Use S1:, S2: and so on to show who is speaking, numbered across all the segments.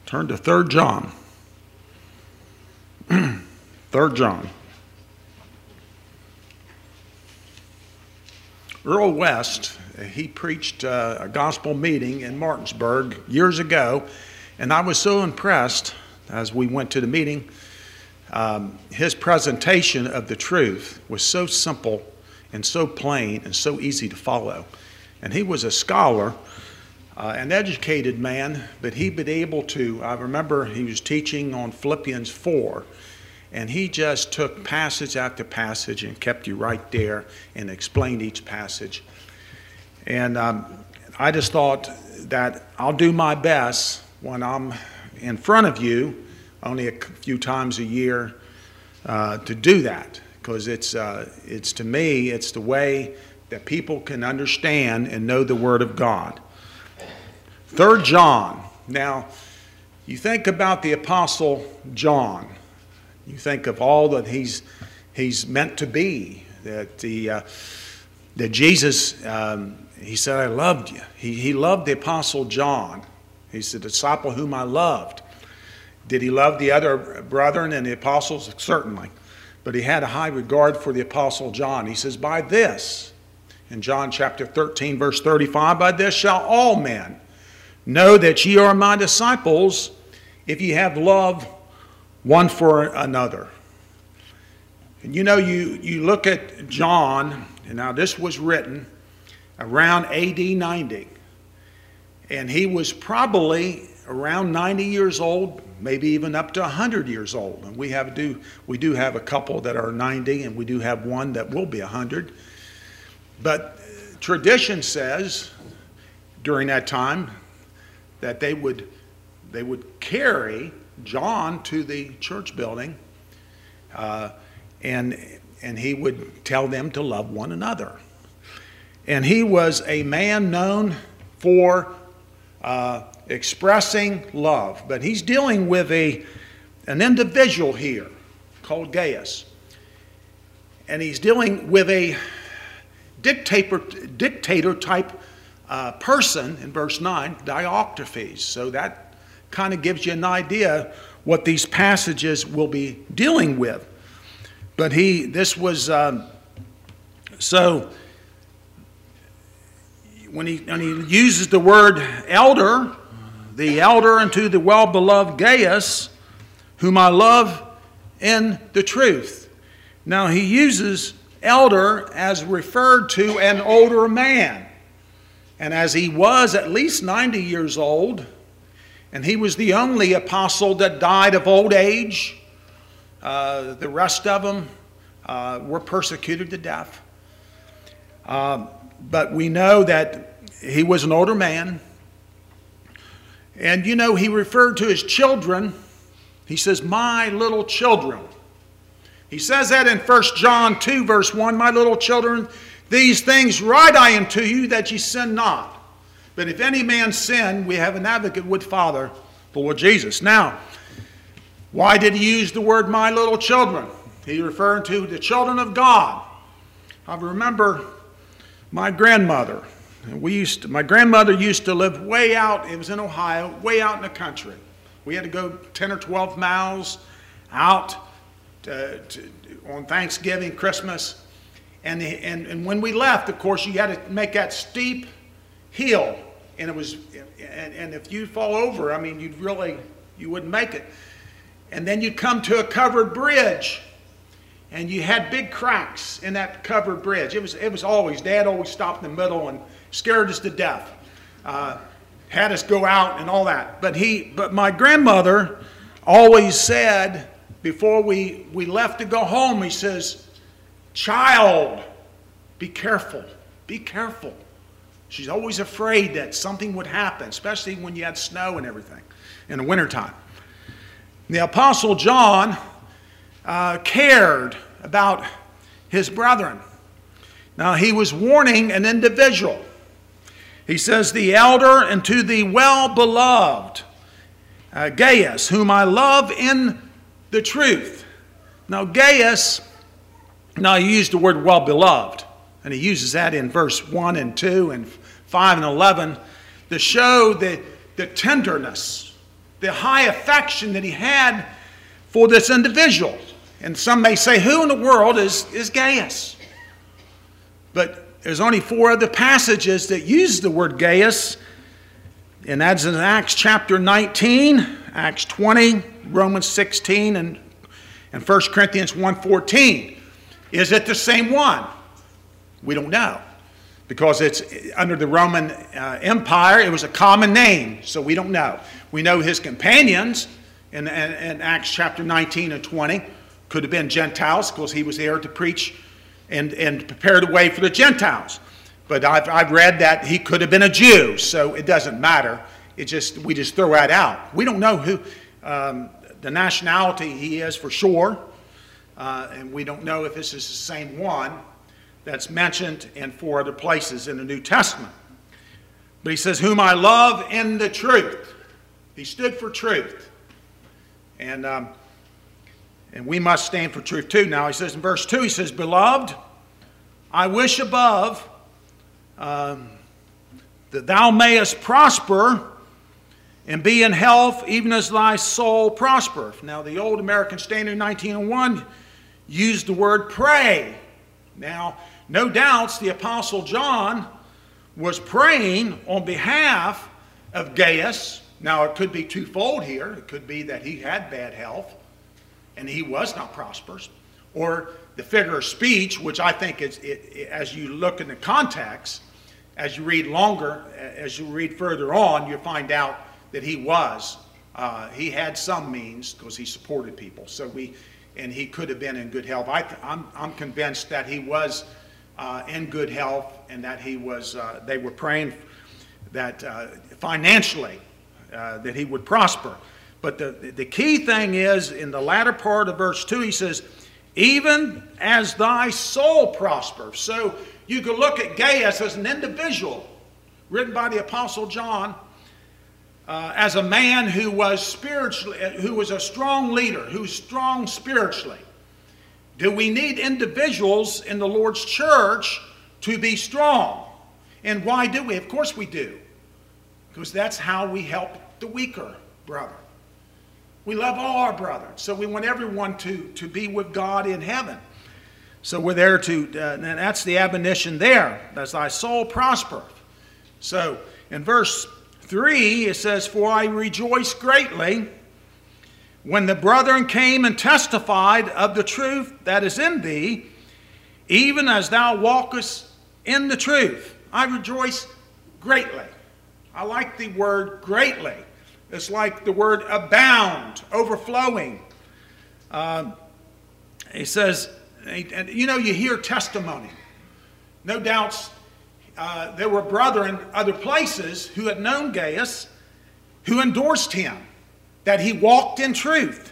S1: Turn to 3 John. 3 John. Earl West, he preached a gospel meeting in Martinsburg years ago, and I was so impressed as we went to the meeting. His presentation of the truth was so simple and so plain and so easy to follow. And he was a scholar, an educated man, but he'd been able to, I remember he was teaching on Philippians 4, and he just took passage after passage and kept you right there and explained each passage. And I just thought that I'll do my best when I'm in front of you, only a few times a year, to do that. Because it's to me, it's the way that people can understand and know the Word of God. 3 John. Now, you think about the Apostle John. You think of all that he's meant to be. That Jesus, he said, I loved you. He loved the Apostle John. He's the disciple whom I loved. Did he love the other brethren and the apostles? Certainly. But he had a high regard for the Apostle John. He says, by this, in John chapter 13, verse 35, by this shall all men know that ye are my disciples, if ye have love one for another. And you know, you look at John, and now this was written around AD 90. And he was probably around 90 years old, maybe even up to 100 years old. And we do have a couple that are 90, and we do have one that will be 100. But tradition says during that time that they would carry John to the church building, and he would tell them to love one another. And he was a man known for expressing love. But he's dealing with an individual here called Gaius. And he's dealing with a dictator type person in verse 9, Diotrephes. So that kind of gives you an idea what these passages will be dealing with. But this was, so when he uses the word elder, the elder unto the well-beloved Gaius, whom I love in the truth. Now he uses elder as referred to an older man. And as he was at least 90 years old, and he was the only apostle that died of old age, the rest of them were persecuted to death. But we know that he was an older man. And you know, he referred to his children. He says, my little children. He says that in 1 John 2, verse 1, my little children, these things write I unto you, that ye sin not. But if any man sin, we have an advocate with Father, the Lord Jesus. Now, why did he use the word my little children? He referred to the children of God. I remember my grandmother. My grandmother used to live way out, it was in Ohio, way out in the country. We had to go 10 or 12 miles out on Thanksgiving, Christmas. And when we left, of course, you had to make that steep hill. And if you fall over, I mean, you wouldn't make it. And then you'd come to a covered bridge. And you had big cracks in that covered bridge. It was always, Dad always stopped in the middle and scared us to death. Had us go out and all that. But my grandmother always said, before we left to go home, he says, child, be careful, be careful. She's always afraid that something would happen, especially when you had snow and everything in the wintertime. The Apostle John cared about his brethren. Now, he was warning an individual. He says, the elder unto the well-beloved Gaius, whom I love in the truth. Now, Gaius, now he used the word well-beloved, and he uses that in verse 1 and 2 and 5 and 11 to show the tenderness the high affection that he had for this individual. And some may say, who in the world is Gaius? But there's only 4 other passages that use the word Gaius, and that's in Acts chapter 19, Acts 20, Romans 16, and 1 Corinthians 1:14. Is it the same one? We don't know, because it's under the Roman Empire. It was a common name, so we don't know. We know his companions in Acts chapter 19 and 20 could have been Gentiles, because he was there to preach and prepare the way for the Gentiles. But I've read that he could have been a Jew, so it doesn't matter. We just throw that out. We don't know who the nationality he is for sure, and we don't know if this is the same one that's mentioned in 4 other places in the New Testament. But he says, whom I love in the truth. He stood for truth. And we must stand for truth too. Now he says in verse 2, he says, beloved, I wish above that thou mayest prosper and be in health even as thy soul prospereth. Now the old American Standard 1901 used the word pray. Now, no doubts the Apostle John was praying on behalf of Gaius. Now, it could be twofold here. It could be that he had bad health and he was not prosperous. Or the figure of speech, which I think is, as you look in the context, as you read longer, as you read further on, you find out that he had some means because he supported people. And he could have been in good health. I'm convinced that he was in good health, and that they were praying that financially that he would prosper. But the key thing is, in the latter part of verse 2, he says, even as thy soul prospers. So you could look at Gaius as an individual, written by the Apostle John, as a man who was a strong leader, who's strong spiritually. Do we need individuals in the Lord's church to be strong? And why do we? Of course we do. Because that's how we help the weaker brother. We love all our brethren, so we want everyone to be with God in heaven. So we're there and that's the admonition there, as thy soul prospereth. So in verse 3, it says, for I rejoice greatly when the brethren came and testified of the truth that is in thee, even as thou walkest in the truth. I rejoice greatly. I like the word greatly. It's like the word abound, overflowing. He says, and you know, you hear testimony. No doubts there were brethren in other places who had known Gaius, who endorsed him, that he walked in truth.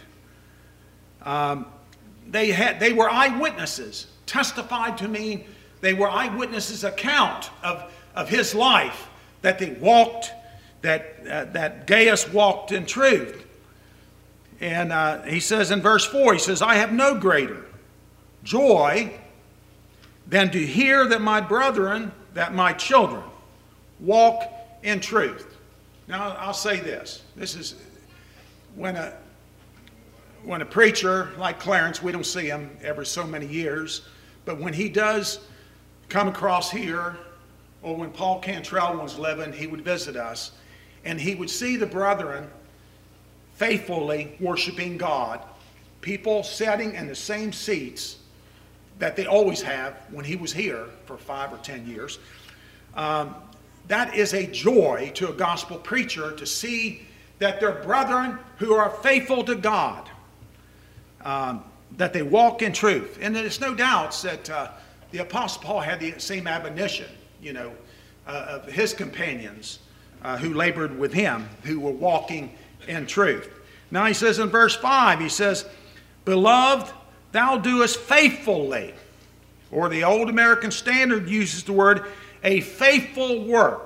S1: They were eyewitnesses, testified to me. They were eyewitnesses' account of his life, that they walked, that Gaius walked in truth. And he says in verse 4, he says, I have no greater joy than to hear that my brethren, that my children, walk in truth. Now, I'll say this. This is when a preacher like Clarence, we don't see him every so many years, but when he does come across here, or when Paul Cantrell was living, he would visit us, and he would see the brethren faithfully worshiping God, people sitting in the same seats that they always have when he was here for 5 or 10 years. That is a joy to a gospel preacher, to see that their brethren who are faithful to God, that they walk in truth. And there's no doubts that the Apostle Paul had the same admonition, of his companions who labored with him, who were walking in truth. Now he says in verse 5, he says, beloved, thou doest faithfully. Or the old American Standard uses the word, a faithful work.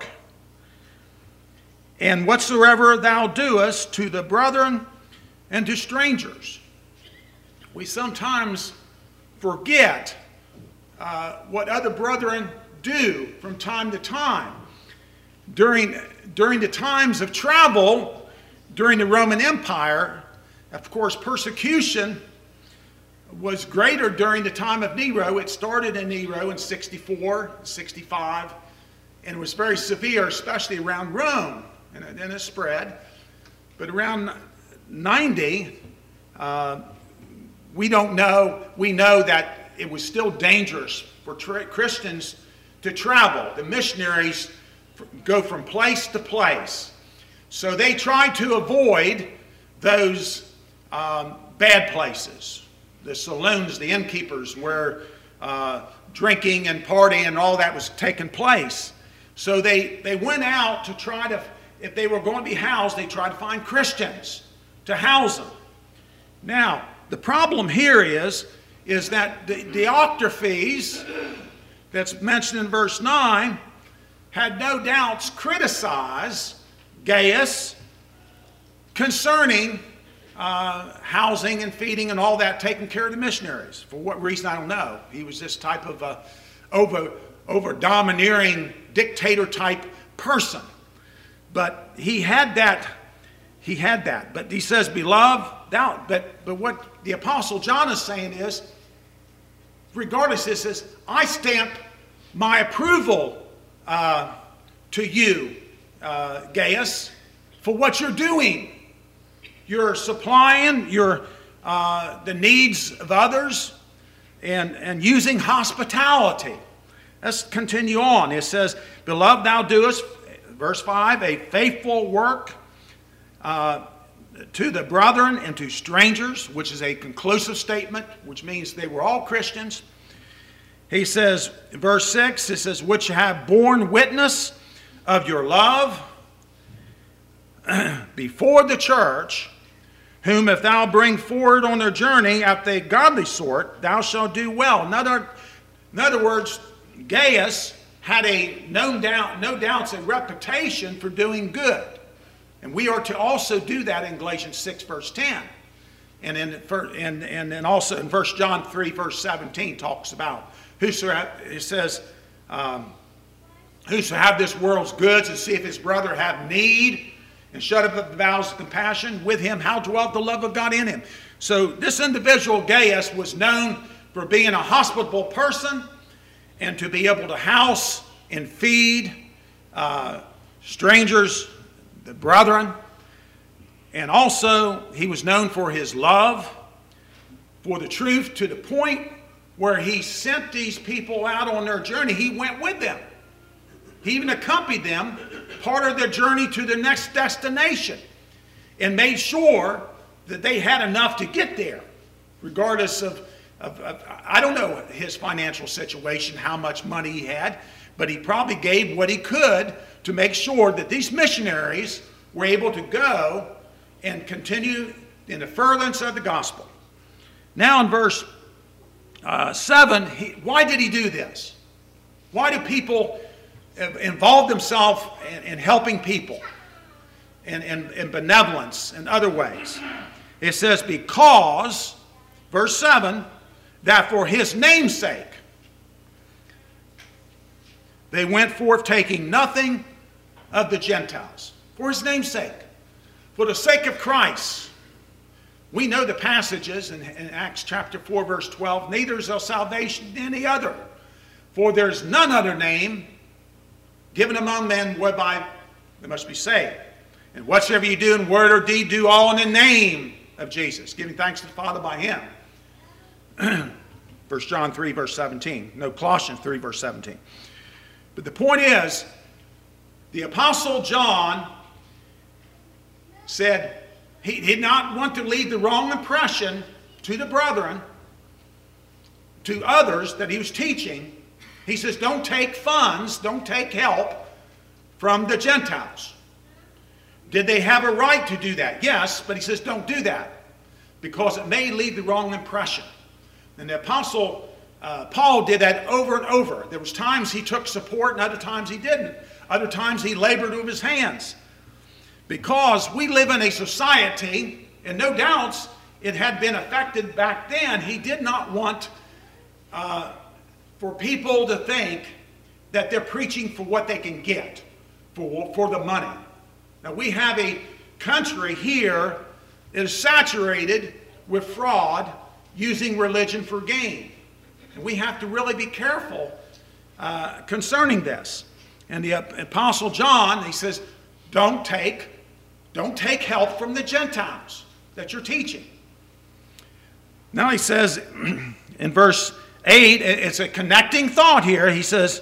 S1: And whatsoever thou doest to the brethren and to strangers. We sometimes forget what other brethren do from time to time. During the times of travel, during the Roman Empire, of course, persecution was greater during the time of Nero. It started in Nero in 64, 65, and it was very severe, especially around Rome, and then it spread. But around 90, we don't know. We know that it was still dangerous for Christians to travel. The missionaries go from place to place. So they tried to avoid those bad places, the saloons, the innkeepers, where drinking and partying and all that was taking place. So they went out to try to, if they were going to be housed, they tried to find Christians to house them. Now, the problem here is that the Diotrephes, that's mentioned in verse 9, had no doubts criticized Gaius concerning housing and feeding and all that, taking care of the missionaries. For what reason, I don't know. He was this type of over-domineering dictator type person. But he had that. But he says, beloved, but what the Apostle John is saying is, regardless, this is, I stamp my approval to you, Gaius, for what you're doing. You're supplying the needs of others and using hospitality. Let's continue on. It says, beloved, thou doest, verse 5, a faithful work to the brethren and to strangers, which is a conclusive statement, which means they were all Christians. He says, in verse 6, it says, which have borne witness of your love before the church, whom if thou bring forward on their journey after a godly sort, thou shalt do well. In other words, Gaius had no doubts a reputation for doing good. And we are to also do that in Galatians 6, verse 10. And then also in 1 John 3, verse 17 talks about whosoever, it says, whoso have this world's goods and see if his brother have need, and shut up the bowels of compassion with him, how dwelt the love of God in him. So this individual, Gaius, was known for being a hospitable person and to be able to house and feed strangers, the brethren. And also, he was known for his love for the truth, to the point where he sent these people out on their journey. He went with them. He even accompanied them part of their journey to the next destination and made sure that they had enough to get there, regardless of I don't know his financial situation, how much money he had, but he probably gave what he could to make sure that these missionaries were able to go and continue in the furtherance of the gospel. Now in verse 7, why did he do this? Why do people involve themselves in helping people and benevolence and other ways? It says, because, verse 7, that for his name's sake they went forth taking nothing of the Gentiles. For his name's sake. For the sake of Christ. We know the passages in Acts chapter 4, verse 12. Neither is there salvation in any other. For there's none other name given among men whereby they must be saved. And whatsoever you do in word or deed, do all in the name of Jesus, giving thanks to the Father by him. 1 John 3, verse 17. No, Colossians 3, verse 17. But the point is, the Apostle John said he did not want to leave the wrong impression to the brethren, to others that he was teaching. He says, don't take funds, don't take help from the Gentiles. Did they have a right to do that? Yes, but he says, don't do that, because it may leave the wrong impression. And the Apostle Paul did that over and over. There was times he took support and other times he didn't. Other times he labored with his hands. Because we live in a society, and no doubts it had been affected back then. He did not want for people to think that they're preaching for what they can get, for the money. Now we have country here is saturated with fraud using religion for gain. And we have to really be careful concerning this. And the Apostle John, he says, don't take help from the Gentiles that you're teaching. Now he says in verse 8, it's a connecting thought here. He says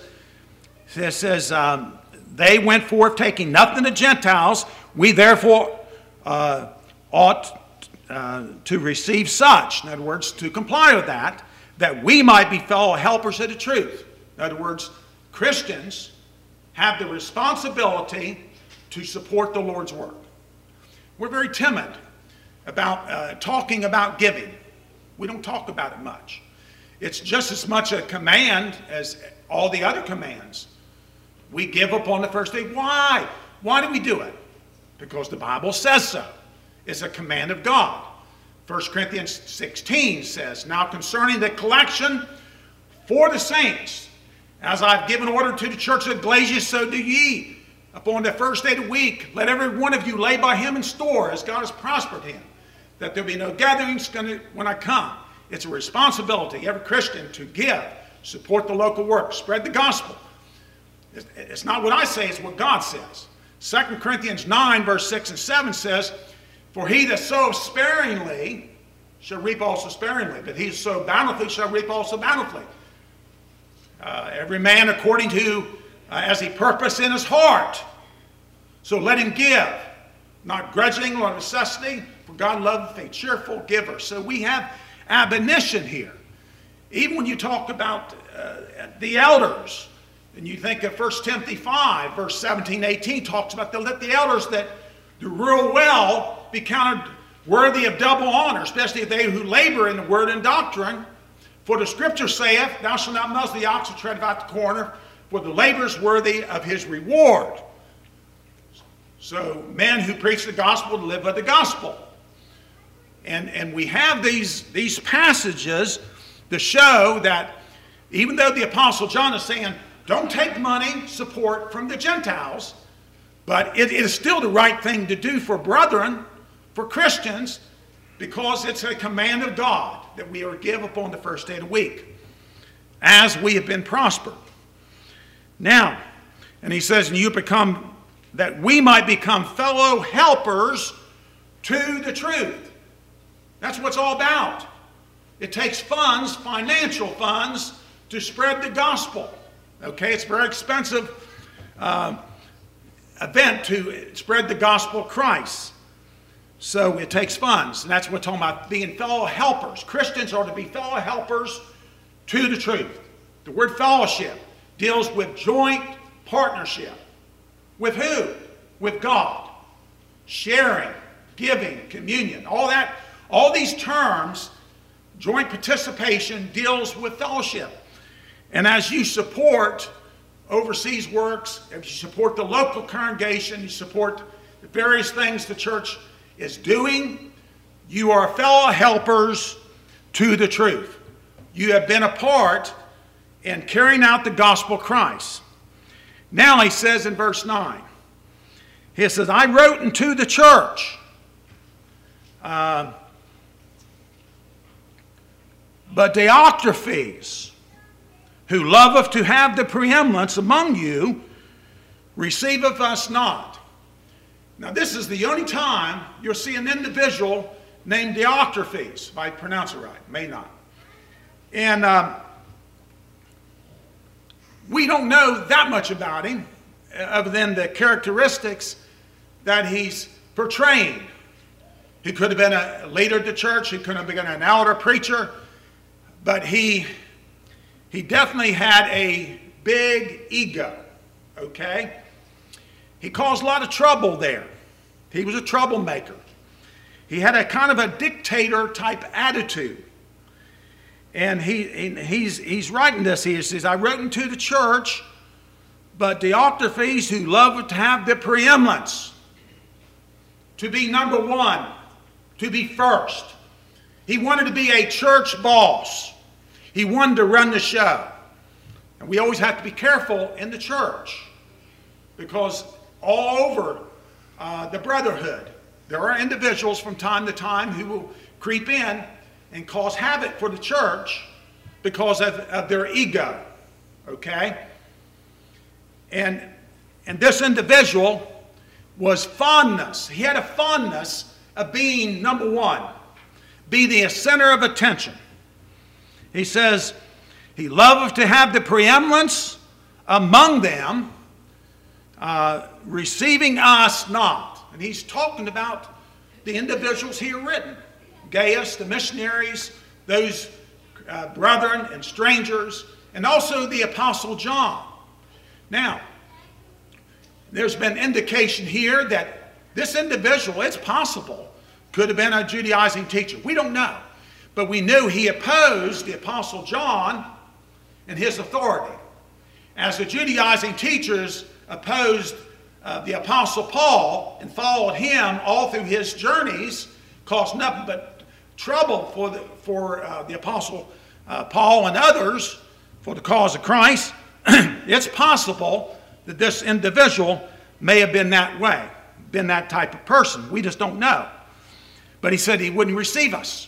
S1: they went forth taking nothing to Gentiles. We therefore ought to receive such. In other words, to comply with that we might be fellow helpers of the truth. In other words, Christians have the responsibility to support the Lord's work. We're very timid about talking about giving. We don't talk about it much. It's just as much a command as all the other commands. We give upon the first day. Why? Why do we do it? Because the Bible says so. It's a command of God. 1 Corinthians 16 says, now concerning the collection for the saints, as I've given order to the church of Galatia, so do ye. Upon the first day of the week, let every one of you lay by him in store, as God has prospered him, that there be no gatherings when I come. It's a responsibility, every Christian, to give, support the local work, spread the gospel. It's not what I say, it's what God says. 2 Corinthians 9, verse 6 and 7 says, for he that soweth sparingly shall reap also sparingly, but he that soweth bountifully shall reap also bountifully. Every man according to as he purposed in his heart. So let him give, not grudging or necessity, for God loveth a cheerful giver. So we have admonition here. Even when you talk about the elders, and you think of 1 Timothy 5, verse 17, 18, talks about let the elders that do rule well be counted worthy of double honor, especially if they who labor in the word and doctrine. For the scripture saith, thou shalt not muzzle the ox or tread about the corner, for the labor is worthy of his reward. So men who preach the gospel live by the gospel. And we have these passages to show that even though the Apostle John is saying, don't take money, support from the Gentiles, but it is still the right thing to do for brethren, for Christians, because it's a command of God that we are to give upon the first day of the week, as we have been prospered. Now, and he says, and you become, that we might become fellow helpers to the truth. That's what it's all about. It takes funds, financial funds, to spread the gospel. Okay, it's a very expensive event to spread the gospel of Christ. So it takes funds, and that's what we're talking about, being fellow helpers. Christians are to be fellow helpers to the truth. The word fellowship deals with joint partnership. With who? With God. Sharing, giving, communion, all that. All these terms, joint participation, deals with fellowship. And as you support overseas works, if you support the local congregation, you support the various things the church is doing, you are fellow helpers to the truth. You have been a part in carrying out the gospel of Christ. Now he says in verse 9, he says, I wrote unto the church, but Diotrephes, who loveth to have the preeminence among you, receiveth us not. Now this is the only time you'll see an individual named Diotrephes, if I pronounce it right, may not. And we don't know that much about him, other than the characteristics that he's portraying. He could have been a leader of the church, he could have been an elder preacher, but he definitely had a big ego, okay? He caused a lot of trouble there. He was a troublemaker. He had a kind of a dictator type attitude. And he's writing this. He says, I wrote unto the church, but Diotrephes, who loved to have the preeminence, to be number one, to be first. He wanted to be a church boss. He wanted to run the show. And we always have to be careful in the church, because all over the brotherhood, There are individuals from time to time who will creep in and cause havoc for the church because of their ego. Okay? And this individual was fondness. He had a fondness of being, number one, be the center of attention. He says, he loved to have the preeminence among them, receiving us not. And he's talking about the individuals here written. Gaius, the missionaries, those brethren and strangers, and also the Apostle John. Now, there's been indication here that this individual, it's possible, could have been a Judaizing teacher. We don't know. But we knew he opposed the Apostle John and his authority. As the Judaizing teachers opposed the Apostle Paul and followed him all through his journeys, caused nothing but trouble for the Apostle Paul and others for the cause of Christ, it's possible that this individual may have been that way, been that type of person. We just don't know. But he said he wouldn't receive us.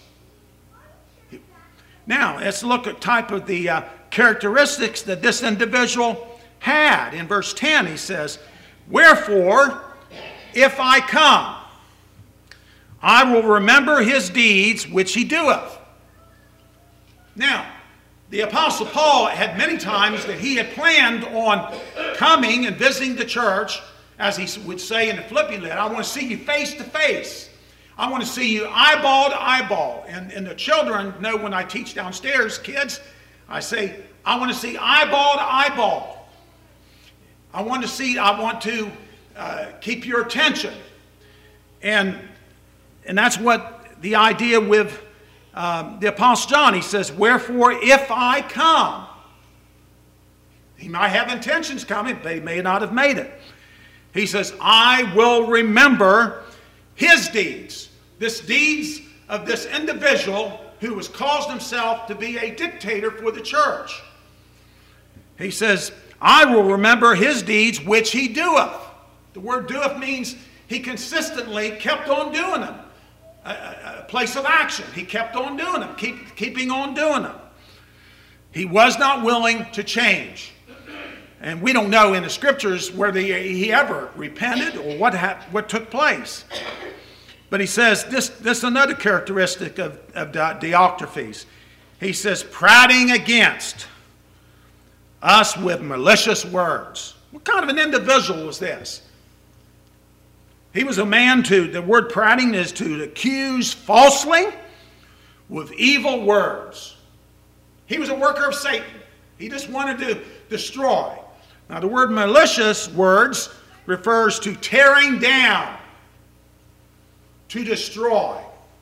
S1: Now, let's look at type of the characteristics that this individual had. In verse 10, he says, wherefore, if I come, I will remember his deeds which he doeth. Now, the Apostle Paul had many times that he had planned on coming and visiting the church, as he would say in the Philippian letter, I want to see you face to face. I want to see you eyeball to eyeball. And the children know when I teach downstairs, kids, I say, I want to see eyeball to eyeball. I want to keep your attention. And that's what the idea with the Apostle John. He says, wherefore, if I come. He might have intentions coming, but he may not have made it. He says, I will remember his deeds. This deeds of this individual who has caused himself to be a dictator for the church. He says, I will remember his deeds which he doeth. The word doeth means he consistently kept on doing them. A place of action. He kept on doing them, keeping on doing them. He was not willing to change. And we don't know in the scriptures whether he ever repented or what took place. But he says, this is another characteristic of Diotrephes. He says, prating against us with malicious words. What kind of an individual was this? He was a man the word prating is to accuse falsely with evil words. He was a worker of Satan. He just wanted to destroy. Now the word malicious words refers to tearing down, to destroy.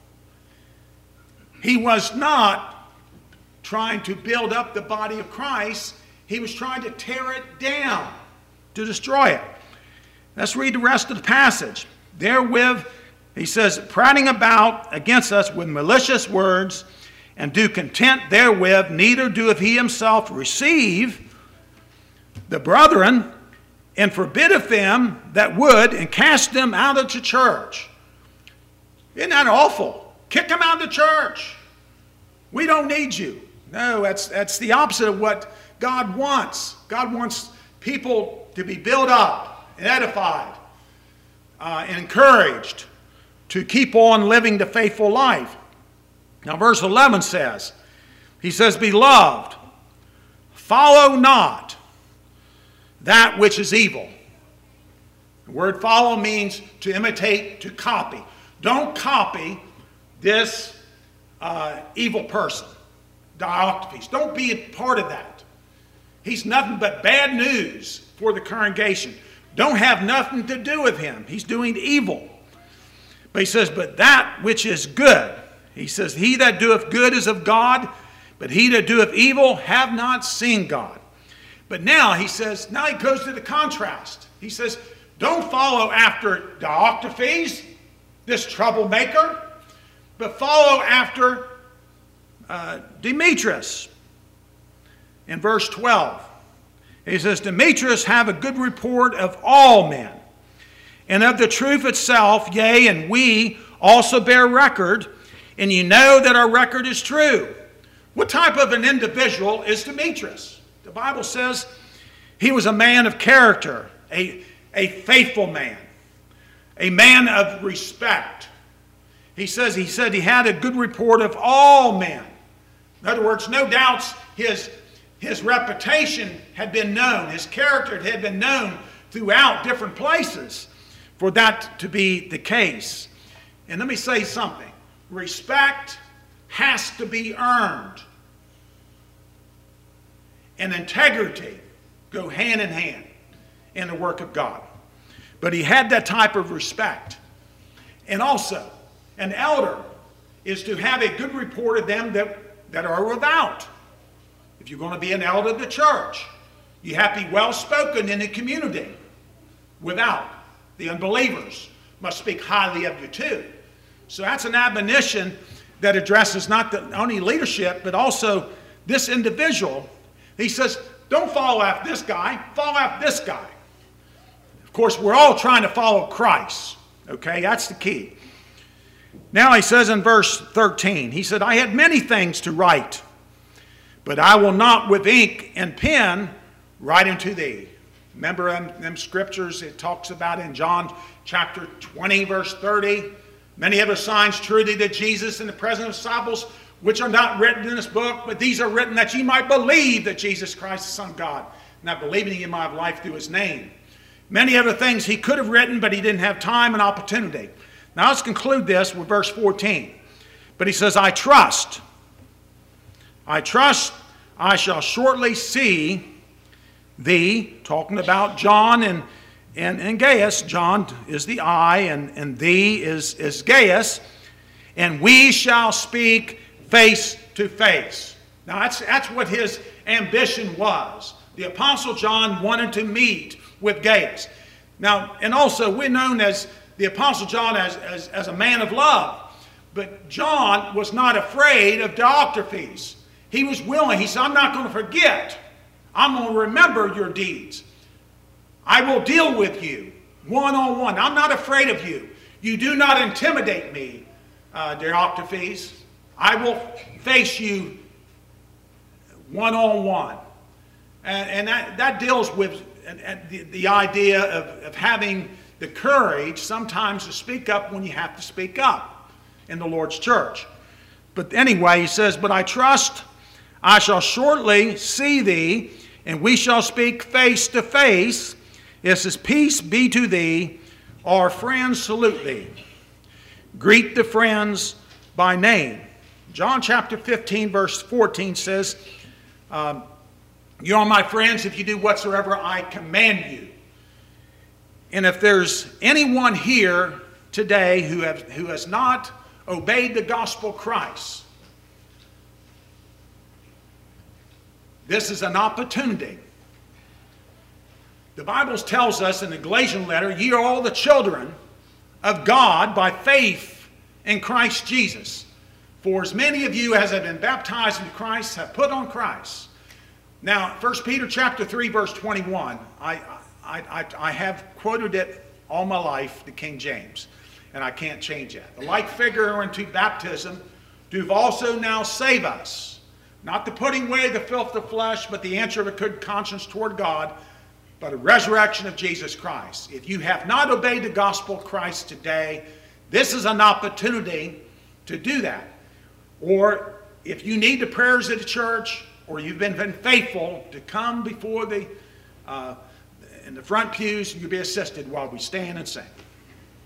S1: He was not trying to build up the body of Christ. He was trying to tear it down, to destroy it. Let's read the rest of the passage. Therewith, he says, prating about against us with malicious words, and do content therewith, neither doeth he himself receive the brethren, and forbiddeth them that would, and cast them out of the church. Isn't that awful? Kick them out of the church. We don't need you. No, that's the opposite of what God wants. God wants people to be built up and edified and encouraged to keep on living the faithful life. Now verse 11 says, he says, beloved, follow not that which is evil. The word follow means to imitate, to copy. Don't copy this evil person, Diotrephes. Don't be a part of that. He's nothing but bad news for the congregation. Don't have nothing to do with him. He's doing evil. But he says, but that which is good. He says, he that doeth good is of God, but he that doeth evil have not seen God. But now he says, now he goes to the contrast. He says, don't follow after Diotrephes, this troublemaker, but follow after Demetrius. In verse 12, he says, Demetrius have a good report of all men, and of the truth itself, yea, and we also bear record, and you know that our record is true. What type of an individual is Demetrius? The Bible says he was a man of character, a faithful man, a man of respect. He said he had a good report of all men. In other words, no doubts his reputation had been known, his character had been known throughout different places for that to be the case. And let me say something. Respect has to be earned. And integrity go hand in hand in the work of God. But he had that type of respect. And also, an elder is to have a good report of them that are without. If you're going to be an elder of the church, you have to be well spoken in the community. Without, the unbelievers must speak highly of you too. So that's an admonition that addresses not only leadership, but also this individual. He says, don't follow after this guy, follow after this guy. Of course, we're all trying to follow Christ. Okay, that's the key. Now he says in verse 13, he said, I had many things to write, but I will not with ink and pen write unto thee. Remember them scriptures it talks about in John chapter 20, verse 30. Many other signs truly that Jesus in the presence of disciples, which are not written in this book, but these are written that ye might believe that Jesus Christ is the Son of God, and that believing ye might have life through his name. Many other things he could have written, but he didn't have time and opportunity. Now let's conclude this with verse 14. But he says, I trust I shall shortly see thee, talking about John and Gaius. John is the I, and thee is Gaius, and we shall speak face to face. Now that's what his ambition was. The Apostle John wanted to meet with Gaius. Now, and also we're known as the Apostle John as a man of love. But John was not afraid of Diotrephes. He was willing. He said, I'm not going to forget. I'm going to remember your deeds. I will deal with you one-on-one. I'm not afraid of you. You do not intimidate me, Diotrephes. I will face you one-on-one. And that deals with the idea of having the courage sometimes to speak up when you have to speak up in the Lord's church. But anyway, he says, but I trust I shall shortly see thee, and we shall speak face to face. It says, peace be to thee. Our friends salute thee. Greet the friends by name. John chapter 15, verse 14 says, you are my friends if you do whatsoever I command you. And if there's anyone here today who has not obeyed the gospel of Christ, this is an opportunity. The Bible tells us in the Galatian letter, ye are all the children of God by faith in Christ Jesus. For as many of you as have been baptized into Christ have put on Christ. Now, 1 Peter chapter 3, verse 21, I have quoted it all my life, the King James, and I can't change that. The like figure unto baptism doth also now save us. Not the putting away the filth of flesh, but the answer of a good conscience toward God, by the resurrection of Jesus Christ. If you have not obeyed the gospel of Christ today, this is an opportunity to do that. Or if you need the prayers of the church, or you've been faithful to come before in the front pews, you'll be assisted while we stand and sing.